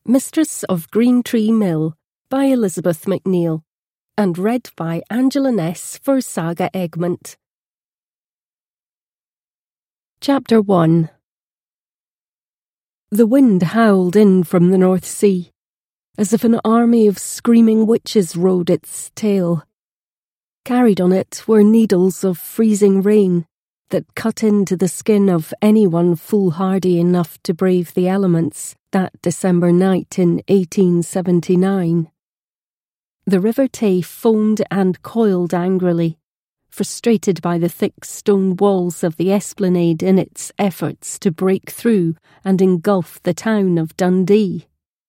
Mistress of Green Tree Mill by Elizabeth MacNeill, and read by Angela Ness for Saga Egmont. Chapter 1. The wind howled in from the North Sea, as if an army of screaming witches rode its tail. Carried on it were needles of freezing rain that cut into the skin of anyone foolhardy enough to brave the elements that December night in 1879. The River Tay foamed and coiled angrily, frustrated by the thick stone walls of the esplanade in its efforts to break through and engulf the town of Dundee.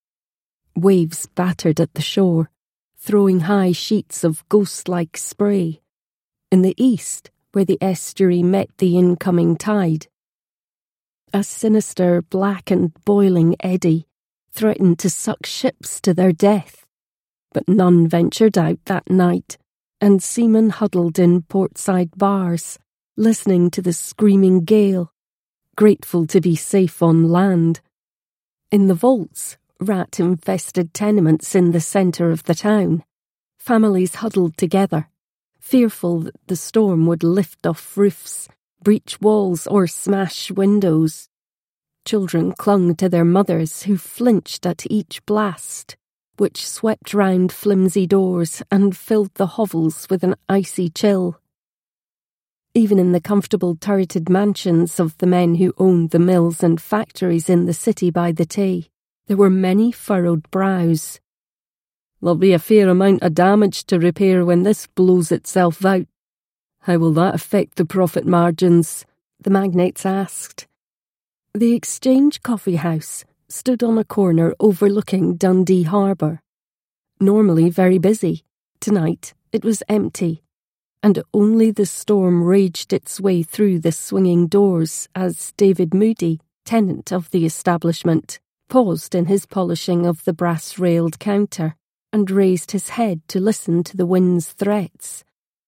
Waves battered at the shore, throwing high sheets of ghost-like spray. In the east, where the estuary met the incoming tide, a sinister, black and boiling eddy threatened to suck ships to their death, but none ventured out that night, and seamen huddled in portside bars, listening to the screaming gale, grateful to be safe on land. In the vaults, rat-infested tenements in the centre of the town, families huddled together, fearful that the storm would lift off roofs, breach walls or smash windows. Children clung to their mothers, who flinched at each blast, which swept round flimsy doors and filled the hovels with an icy chill. Even in the comfortable turreted mansions of the men who owned the mills and factories in the city by the Tay, there were many furrowed brows. "There'll be a fair amount of damage to repair when this blows itself out. How will that affect the profit margins?" the magnates asked. The Exchange Coffee House stood on a corner overlooking Dundee Harbour. Normally very busy, tonight it was empty, and only the storm raged its way through the swinging doors as David Moody, tenant of the establishment, paused in his polishing of the brass-railed counter and raised his head to listen to the wind's threats.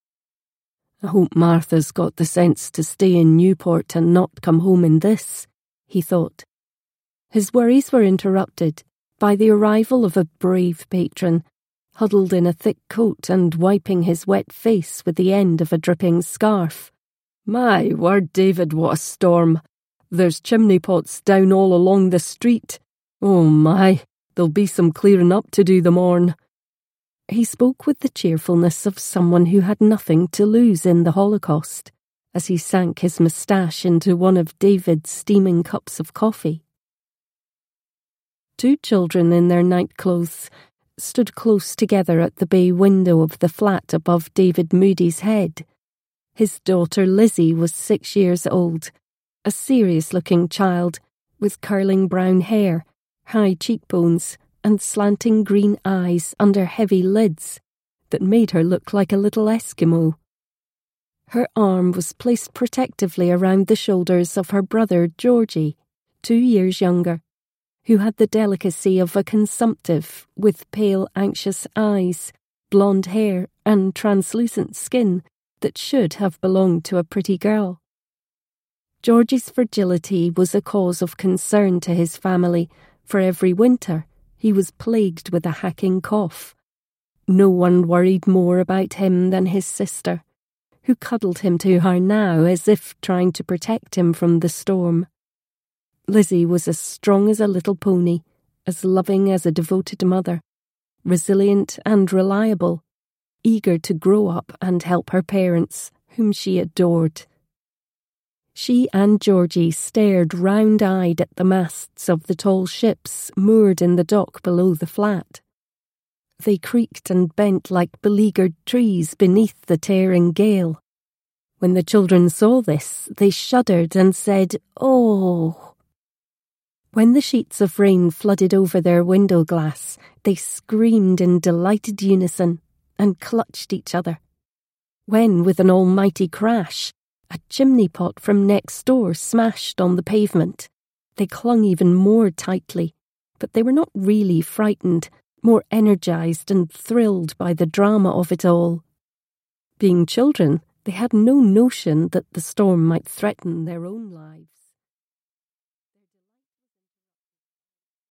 "I hope Martha's got the sense to stay in Newport and not come home in this," he thought. His worries were interrupted by the arrival of a brave patron, huddled in a thick coat and wiping his wet face with the end of a dripping scarf. "My word, David, what a storm! There's chimney pots down all along the street. Oh my, there'll be some clearing up to do the morn." He spoke with the cheerfulness of someone who had nothing to lose in the Holocaust, as he sank his moustache into one of David's steaming cups of coffee. Two children in their nightclothes stood close together at the bay window of the flat above David Moody's head. His daughter Lizzie was 6 years old, a serious-looking child with curling brown hair, high cheekbones, and slanting green eyes under heavy lids that made her look like a little Eskimo. Her arm was placed protectively around the shoulders of her brother Georgie, 2 years younger, who had the delicacy of a consumptive with pale, anxious eyes, blonde hair, and translucent skin that should have belonged to a pretty girl. Georgie's fragility was a cause of concern to his family, for every winter he was plagued with a hacking cough. No one worried more about him than his sister, who cuddled him to her now as if trying to protect him from the storm. Lizzie was as strong as a little pony, as loving as a devoted mother, resilient and reliable, eager to grow up and help her parents, whom she adored. She and Georgie stared round-eyed at the masts of the tall ships moored in the dock below the flat. They creaked and bent like beleaguered trees beneath the tearing gale. When the children saw this, they shuddered and said, "Oh!" When the sheets of rain flooded over their window glass, they screamed in delighted unison and clutched each other. When, with an almighty crash, a chimney pot from next door smashed on the pavement, they clung even more tightly, but they were not really frightened, more energised and thrilled by the drama of it all. Being children, they had no notion that the storm might threaten their own lives.